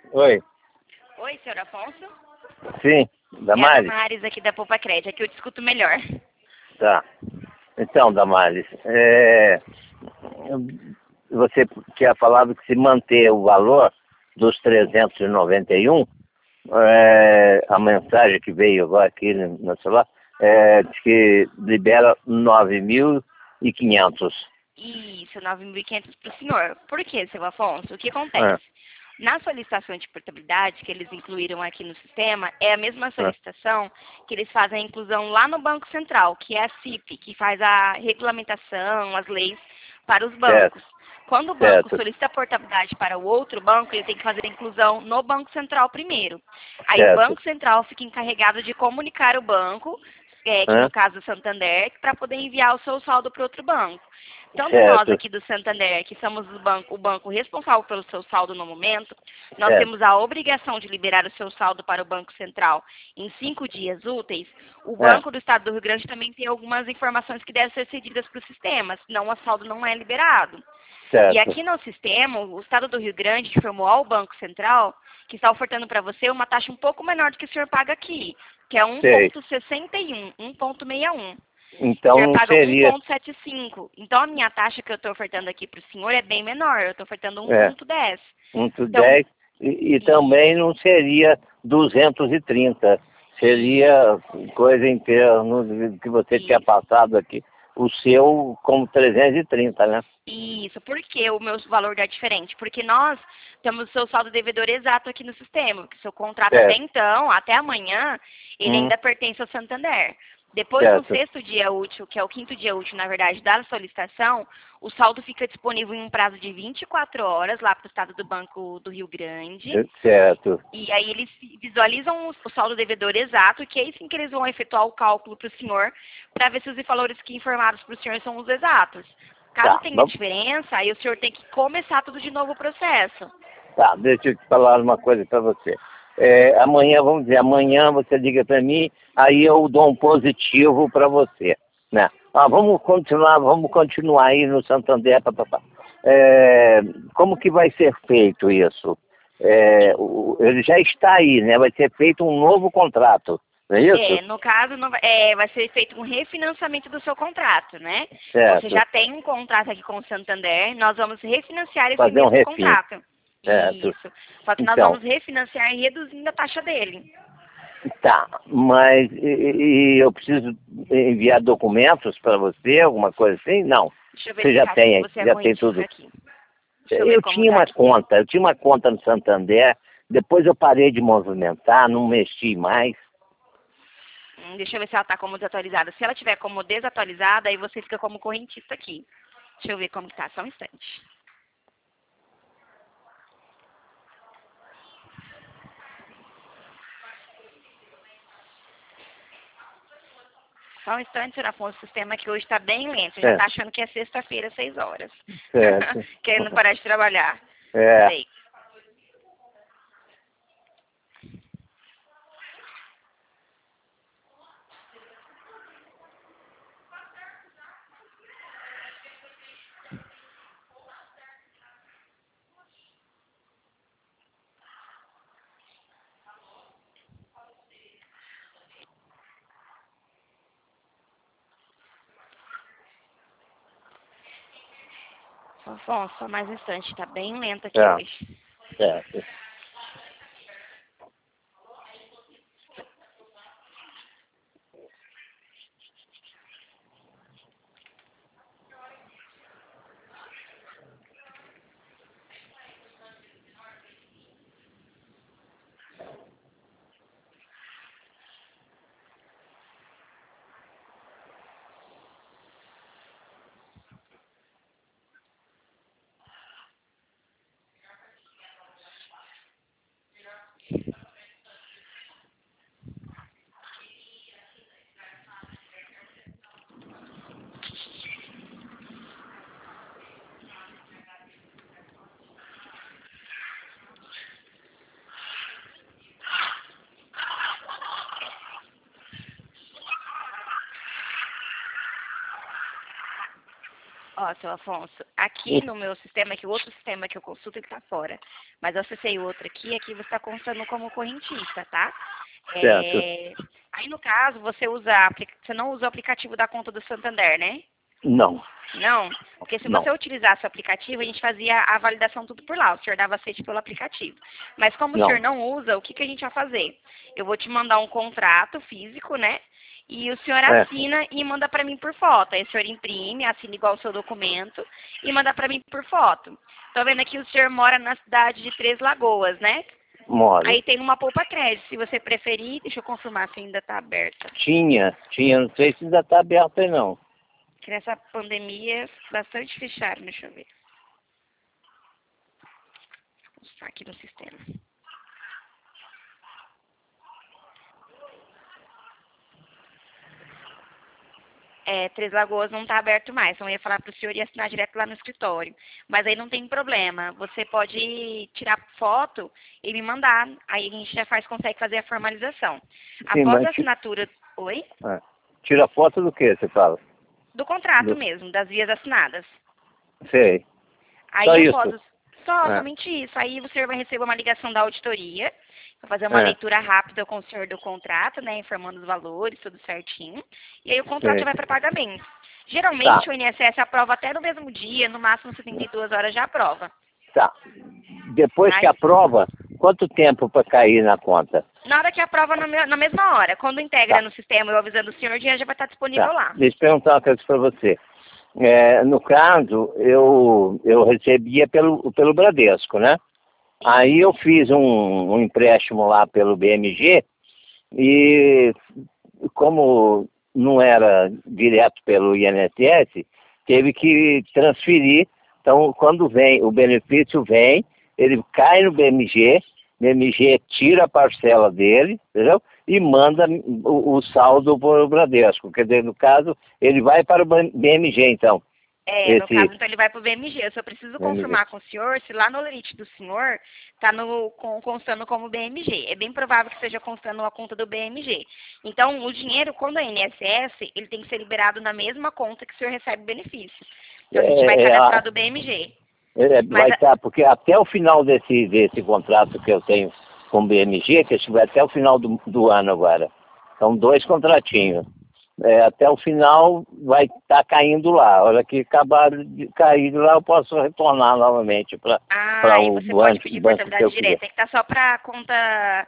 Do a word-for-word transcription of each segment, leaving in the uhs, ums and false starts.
Oi. Oi, senhor Afonso? Sim, É a Damares? Damares aqui da Poupa Crédito, aqui eu discuto melhor. Tá. Então, Damares, é, você tinha falado que se manter o valor dos trezentos e noventa e um, é, a mensagem que veio agora aqui no no celular, é, diz que libera nove mil e quinhentos. Isso, nove mil e quinhentos para o senhor. Por quê, seu Afonso? O que acontece? Ah, Na solicitação de portabilidade que eles incluíram aqui no sistema, é a mesma ah, solicitação que eles fazem a inclusão lá no Banco Central, que é a C I P, que faz a regulamentação, as leis para os certo, bancos. Quando o banco certo, solicita a portabilidade para o outro banco, ele tem que fazer a inclusão no Banco Central primeiro. Aí o certo. Banco Central fica encarregado de comunicar o banco, é, que no Ah, caso é o Santander, para poder enviar o seu saldo para outro banco. Tanto nós certo, aqui do Santander, que somos o banco, o banco responsável pelo seu saldo no momento, nós certo. temos a obrigação de liberar o seu saldo para o Banco Central em cinco dias úteis. O Ah, Banco do Estado do Rio Grande também tem algumas informações que devem ser cedidas para o sistema, senão o saldo não é liberado. E certo, aqui no sistema, o Estado do Rio Grande informou ao Banco Central que está ofertando para você uma taxa um pouco menor do que o senhor paga aqui, que é sei. um ponto sessenta e um, um ponto sessenta e um. O Então senhor não paga seria. um ponto setenta e cinco. Então a minha taxa que eu estou ofertando aqui para o senhor é bem menor. Eu estou ofertando um É. ponto dez. um por Então, dez e, e também isso, não seria duzentos e trinta, isso, seria coisa em termos de que você tinha isso. passado aqui, o seu como trezentos e trinta, né? Isso, por que o meu valor é diferente? Porque nós temos o seu saldo devedor exato aqui no sistema, porque seu contrato até Certo. então, até amanhã, ele Hum, ainda pertence ao Santander. Depois, no certo. sexto dia útil, que é o quinto dia útil, na verdade, da solicitação, o saldo fica disponível em um prazo de vinte e quatro horas lá para o estado do Banco do Rio Grande. Certo. E aí eles visualizam o o saldo devedor exato, que é aí sim que eles vão efetuar o cálculo para o senhor, para ver se os valores que informados para o senhor são os exatos. Caso Tá, tenha vamos, diferença, aí o senhor tem que começar tudo de novo o processo. tá, deixa eu te falar uma coisa para você. É, amanhã, vamos dizer, amanhã você liga para mim, aí eu dou um positivo para você, né? Ah, vamos continuar, vamos continuar aí no Santander, papapá. É, como que vai ser feito isso? É, o- ele já está aí, né? Vai ser feito um novo contrato, não é isso? É, no caso, não vai, é, vai ser feito um refinanciamento do seu contrato, né? Você Certo. já tem um contrato aqui com o Santander, nós vamos refinanciar esse Fazer um mesmo refim, contrato. certo. Isso. Só que nós Então, vamos refinanciar e reduzindo a taxa dele. tá, mas e, e eu preciso enviar documentos para você, alguma coisa assim? Não. Deixa eu Você já verificar aqui se tem, você é já tem correntíssimo tudo. aqui. Deixa eu ver Eu como tinha tá uma aqui. conta, eu tinha uma conta no Santander, depois eu parei de movimentar, não mexi mais. Hum, deixa eu ver se ela está como desatualizada. Se ela tiver como desatualizada, aí você fica como correntista aqui. Deixa eu ver como que tá, só um instante. Só um instante, senhor Afonso, o sistema aqui hoje está bem lento. Já É, está achando que é sexta-feira, seis horas. certo. Querendo parar de trabalhar. É, Sei. Só, Afonso, só mais um instante. Está bem lento aqui é, hoje. certo. Ó, seu Afonso, aqui no meu sistema, que o outro sistema que eu consulto, ele está fora. Mas eu acessei o outro aqui, aqui você está constando como correntista, tá? Certo. É, aí no caso, você usa, apli- você não usa o aplicativo da conta do Santander, né? Não, Não, porque se não. você utilizasse o aplicativo, a gente fazia a validação tudo por lá. O senhor dava aceite pelo aplicativo. Mas como o senhor Não. não usa, o que, que a gente vai fazer? Eu vou te mandar um contrato físico, né? E o senhor É. assina e manda para mim por foto. Aí o senhor imprime, assina igual o seu documento e manda para mim por foto. Tô vendo aqui o senhor mora na cidade de Três Lagoas, né? Moro. Aí tem uma poupa crédito. Se você preferir, deixa eu confirmar se ainda está aberta. Tinha, tinha, não sei se ainda está aberto aí não. Que nessa pandemia, bastante fecharam, deixa eu ver. Vou mostrar aqui no sistema. É, Três Lagoas não está aberto mais, então eu ia falar para o senhor e assinar direto lá no escritório. Mas aí não tem problema, você pode tirar foto e me mandar, aí a gente já faz, consegue fazer a formalização. Sim, Após mas a ti- assinatura, oi? é. Tira foto do que você fala? Do contrato Do... mesmo, das vias assinadas. Sei. Só Aí após, isso? os- só, É. somente isso. Aí o senhor vai receber uma ligação da auditoria, vai fazer uma É. leitura rápida com o senhor do contrato, né, informando os valores, tudo certinho. E aí o contrato Sei. já vai para pagamento. Tá, Geralmente o I N S S aprova até no mesmo dia, no máximo setenta e duas horas já aprova. tá. Depois que Mas aprova, quanto tempo para cair na conta? na hora que aprova na, me- na mesma hora, quando integra Tá, no sistema eu avisando o senhor, o dinheiro já vai estar disponível tá. lá. Deixa eu perguntar uma coisa para você. É, no caso, eu, eu recebia pelo, pelo Bradesco, né? Aí eu fiz um, um empréstimo lá pelo B M G e como não era direto pelo I N S S, teve que transferir. Então, quando vem, o benefício vem, ele cai no B M G, B M G tira a parcela dele, entendeu? E manda o, o saldo para o Bradesco. Quer dizer, no caso, ele vai para o B M G, então. É, no Esse caso, então ele vai para o B M G. Eu só preciso B M G. confirmar com o senhor se lá no lerite do senhor está no, com, constando como B M G. É bem provável que seja constando a conta do B M G. Então, o dinheiro, quando é I N S S, ele tem que ser liberado na mesma conta que o senhor recebe o benefício. Então, a gente vai É, é, cadastrar a- do B M G. é, Mas, vai estar, porque até o final desse, desse contrato que eu tenho com o B M G, que vai até o final do, do ano agora. São dois contratinhos. É, até o final vai estar caindo lá. A hora que acabar de cair lá, eu posso retornar novamente para ah, aí o você pode banco, pedir banco que portabilidade eu quiser. direta. Tem que estar só para conta,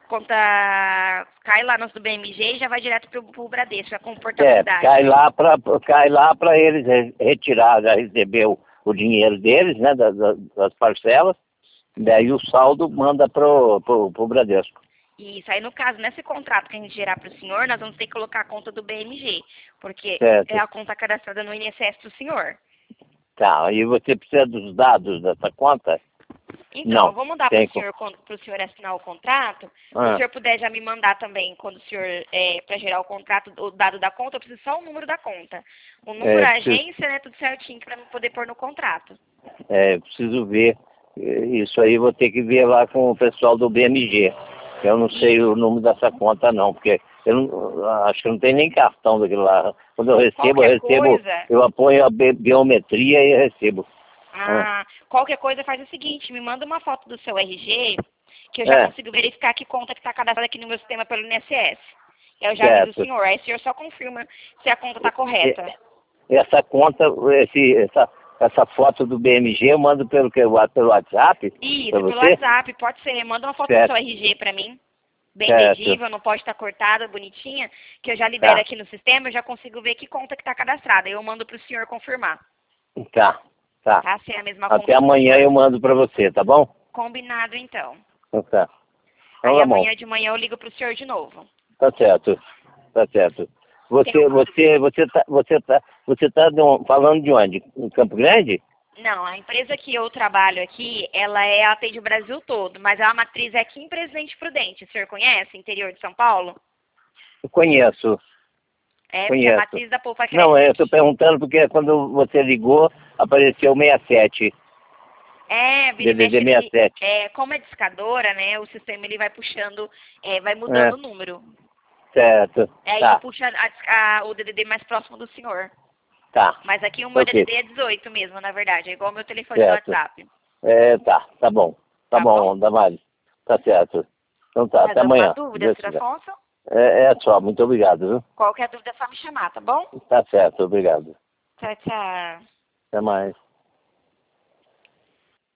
conta... Cai lá no do B M G e já vai direto para o Bradesco, já com É, portabilidade. cai lá para cai lá para eles re- retirar, já receber o, o dinheiro deles, né, das, das das parcelas, daí o saldo manda pro, pro, pro Bradesco. Isso, aí no caso, nesse contrato que a gente gerar para o senhor, nós vamos ter que colocar a conta do B M G, porque Certo. é a conta cadastrada no I N S S do senhor. Tá, e você precisa dos dados dessa conta? Então, Não, eu vou mandar para tem o co- senhor, para o senhor assinar o contrato. Se o ah, senhor puder já me mandar também, quando o senhor, é, para gerar o contrato, o dado da conta, eu preciso só o número da conta. O número, é, a preciso, agência, né, tudo certinho, para eu poder pôr no contrato. é, preciso ver. eh, Isso aí vou ter que ver lá com o pessoal do B M G. Eu não sei o número dessa conta não, porque eu não- acho que não tem nem cartão daquilo lá. Quando eu recebo, eu Qualquer recebo, coisa, eu apoio a bi- biometria e recebo. Ah, ah, qualquer coisa faz o seguinte, me manda uma foto do seu R G, que eu já é, consigo verificar que conta que está cadastrada aqui no meu sistema pelo I N S S. Eu já aviso o certo. senhor, aí o senhor só confirma se a conta está correta. E- Essa conta, esse, essa, essa foto do B M G eu mando pelo, que, pelo WhatsApp Isso, para pelo você? WhatsApp, pode ser. Manda uma foto do Certo, seu R G para mim, bem certo. legível, não pode estar cortada, bonitinha, que eu já libero Tá, aqui no sistema, eu já consigo ver que conta que está cadastrada. Eu mando para o senhor confirmar, tá, tá. tá? Se é a mesma Até conta do amanhã senhor. eu mando para você, tá bom? Combinado, então. Então tá. Então Aí tá bom. amanhã de manhã eu ligo para o senhor de novo. Tá certo. Tá certo. Tem Você, alguma dúvida? você, você tá, você tá, você tá de um- falando de onde? Em Campo Grande? Não, a empresa que eu trabalho aqui, ela é, atende o Brasil todo, mas a matriz é aqui em Presidente Prudente. O senhor conhece, interior de São Paulo? Eu conheço, É, porque a conheço. matriz da Poupa Não, Crédito é eu estou aqui. perguntando porque quando você ligou, apareceu sessenta e sete. É, vira e D D D mexe, sessenta e ele, sete. é, como é discadora, né, o sistema ele vai puxando, é, vai É, mudando o número. certo. Aí ele Tá, puxa a- a- o D D D mais próximo do senhor. tá. Mas aqui o meu Ok, D D D é dezoito mesmo, na verdade, é igual o meu telefone do certo. WhatsApp. É, tá, tá bom. Tá, Tá bom, bom? Damares. Tá certo. Então tá, Mais até alguma amanhã. dúvida, Deus senhor quiser. Afonso? É, é só, muito obrigado, viu? Qualquer dúvida é só me chamar, tá bom? Tá certo, obrigado. Tchau, tchau. Até mais.